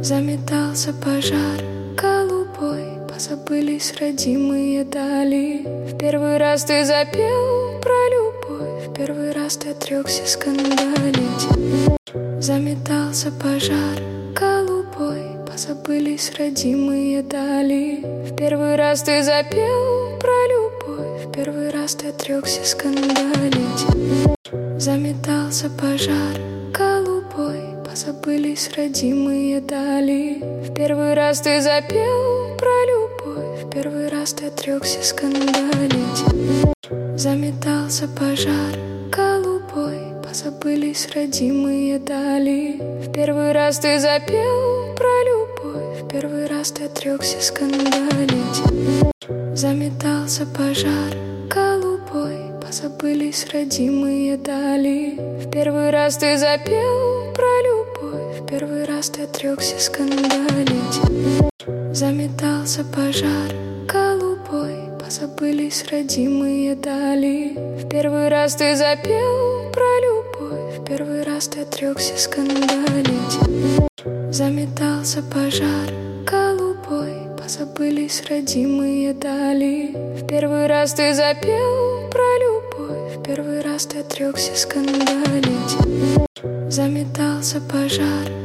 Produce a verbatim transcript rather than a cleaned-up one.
Заметался пожар голубой, позабылись родимые дали. В первый раз ты запел про любовь, в первый раз ты отрекся скандалить. Заметался пожар голубой, позабылись родимые дали. В первый раз ты запел про любовь, в первый раз ты отрекся скандалить. Заметался пожар голубой, позабылись родимые дали. В первый раз ты запел про любовь, в первый раз ты отрекся скандалить. Заметался пожар голубой, позабылись родимые дали. В первый раз ты запел про любовь, в первый раз ты отрекся скандалить. Заметался пожар голубой, позабылись родимые дали. В первый раз ты запел про любовь, в первый раз ты отрекся скандалить. Заметался пожар голубой, позабылись родимые дали. В первый раз ты запел про любовь, в первый раз ты отрекся скандалить. Заметался пожар голубой, позабылись родимые дали. В первый раз ты запел про любовь, в первый раз ты отрекся скандалить. Заметался пожар